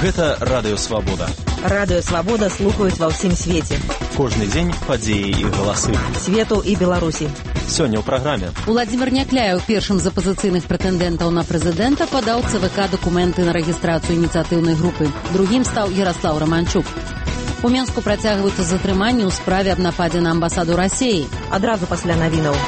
Гэта Радыё Свабода. Радыё Свабода слухаюць ва ўсім свеце. Кожны дзень падзеі і галасы. Свету і Беларусі. Сёння ў праграме. Уладзімір Някляеў, першым з апазіцыйных прэтэндэнтаў на прэзідэнта, падаў ЦВК дакументы на рэгістрацыю ініцыятыўнай групы. Другім стаў Яраслаў Раманчук. У Менску працягваюцца затрыманні ў справе аб нападзе на амбасаду Расіі. Адразу пасля навінаў.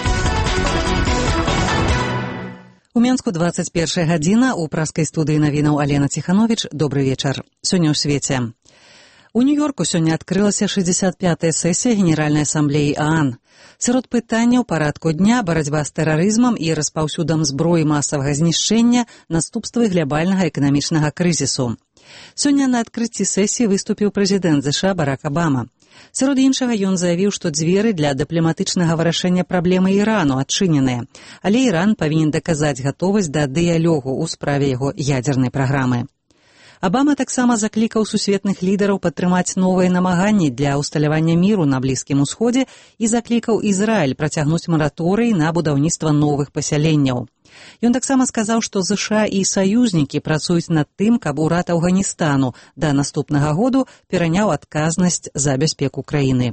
У Менску 21 гадзіна, у праскай студыі навінаў Алена Ціхановіч. Добры вечар. Сёння ў свеце. У Нью-Йорку сёння адкрылася 65-я сесія Генеральнай асамблеі ААН. Сярод пытанняў парадку дня барацьба з тэрарызмам і распаўсюдам зброі масавага знішчэння, наступствы глобальнага эканамічнага крызісу. Сёння на адкрыцці сесіі выступіў прэзідэнт ЗША Барак Абама. Сярод іншага ён заявіў, што дзверы для дыпламатычнага вырашэння праблемы Ірану адчыненыя, але Іран павінен даказаць гатовасць да дыялогу ў справе яго ядзернай праграмы. Абама таксама заклікаў сусветных лідараў падтрымаць новыя намаганні для ўсталявання міру на Блізкім Усходзе і заклікаў Ізраіль працягнуць мараторый на будаўніцтва новых пасяленняў. Ён таксама сказаў, што ЗША і саюзнікі працуюць над тым, каб урад Афганістану да наступнага году пераняў адказнасць за бяспеку краіны.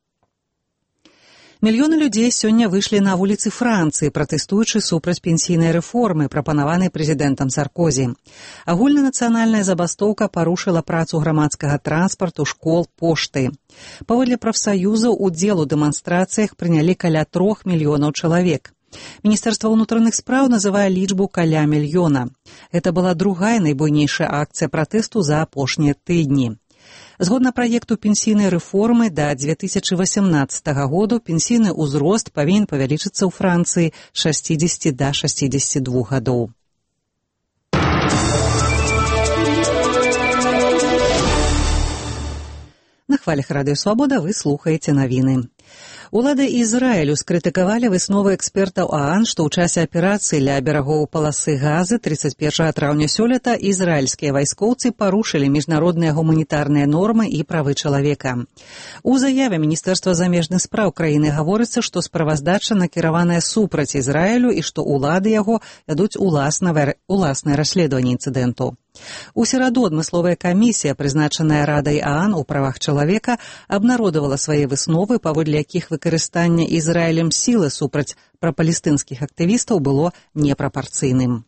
Мільёны людзей сёння выйшлі на вуліцы Францыі, пратэстуючы супраць пенсійнай рэформы, прапанаванай прэзідэнтам Саркозі. Агульнанацыянальная забастоўка парушыла працу грамадскага транспарту, школ, пошты. Паводле прафсаюзаў, удзел у дэманстрацыях прынялі каля 3 мільёнаў чалавек. Міністэрства ўнутраных спраў называе лічбу каля мільёна. Гэта была другая найбуйнейшая акцыя пратэсту за апошнія тыдні. Згодна праекту пенсійнай рэформы, да 2018 году пенсійны ўзрост павінен павялічыцца ў Францыі з 60 да 62 гадоў. На хвалях Радыё Свабода вы слухаеце навіны. Улады Ізраілю скрытыкавалі высновы экспертаў ААН, што ў часе аперацыі ля берагоў паласы Газы 31 траўня сёлета ізраільскія вайскоўцы парушылі міжнародныя гуманітарныя нормы і правы чалавека. У заяве Міністэрства замежных спраў краіны гаворыцца, што справаздача накіраваная супраць Ізраілю і што улады яго вядуць уласнае расследаванне інцыдэнту. У сераду адмысловая камісія, прызначаная Радай ААН у правах чалавека, абнародавала свае высновы, паводле якіх выкарыстанне Ізраілем сілы супраць прапалестынскіх актывістаў было непрапарцыйным.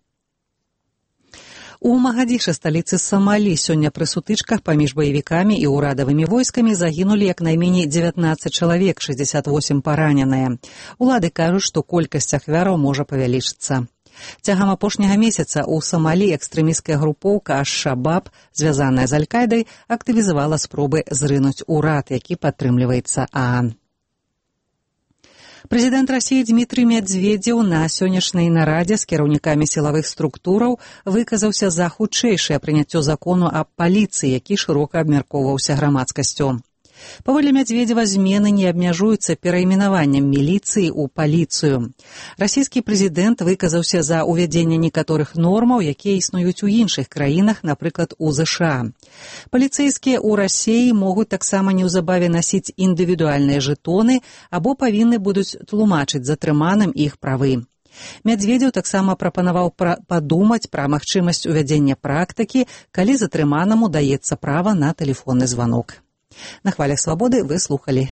У Магадзішы, сталіцы Самалі, сёння пры сутычках паміж баевікамі і ўрадавымі войскамі загінулі як найменей 19 чалавек, 68 параненыя. Улады кажуць, што колькасць ахвяраў можа павялічыцца. Цягам апошняга месяца ў Самалі экстрэмісцкая групоўка Аш-Шабаб, звязаная з Аль-Кайдай, актывізавала спробы зрынуць урад, які падтрымліваецца ААН. Прэзідэнт Расіі Дмітрый Медведзеў на сённяшняй нарадзе з кіраўнікамі сілавых структураў выказаўся за хутчэйшае прыняццё закону аб паліцыі, які шырока абмяркоўваўся грамадскасцю. Паводле Медведзева змены не абмяжуюцца перайменаваннем міліцыі ў паліцыю. Расійскі прэзідэнт выказаўся за ўвядзенне некаторых нормаў, якія існуюць у іншых краінах, напрыклад, у ЗША. Паліцэйскія ў Расіі могуць таксама неўзабаве насіць індывідуальныя жэтоны або павінны будуць тлумачыць затрыманым іх правы. Медведзеў таксама прапанаваў падумаць пра магчымасць увядзення практыкі, калі затрыманаму даецца права на тэлефонны званок. На хвалях Свабоды вы слухалі